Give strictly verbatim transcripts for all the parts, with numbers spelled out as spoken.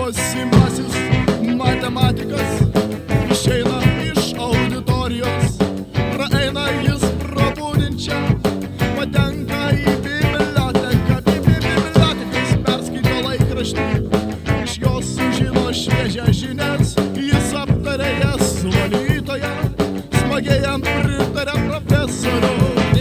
būsimasis matematikas išeina iš auditorijos, praeina jis pro budinčią, patenka į biblioteką, bibliotekas perskaito laikraštį, iš jos sužino šviežią žinias, jis aptarė jas su valytoja, smagiai jam pritarė profesorių.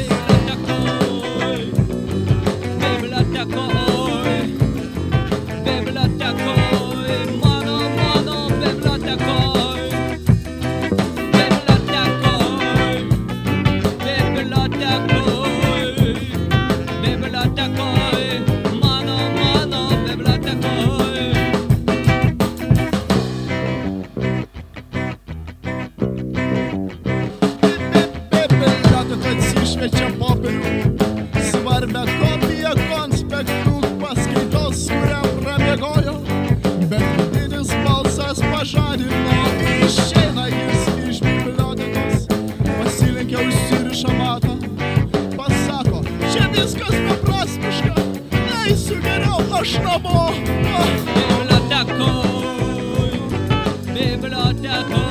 Atsišviečia popierių, svarbę kopiją konspektų paskaitos, kurią pramiegojo, bet vidinis balsas pažadino, išeina jis iš bibliotekos, pasilenkia, užsiriša matą, pasako, čia viskas beprasmiška, eisiu geriau aš namo. Bibliotekoj, bibliotekoj.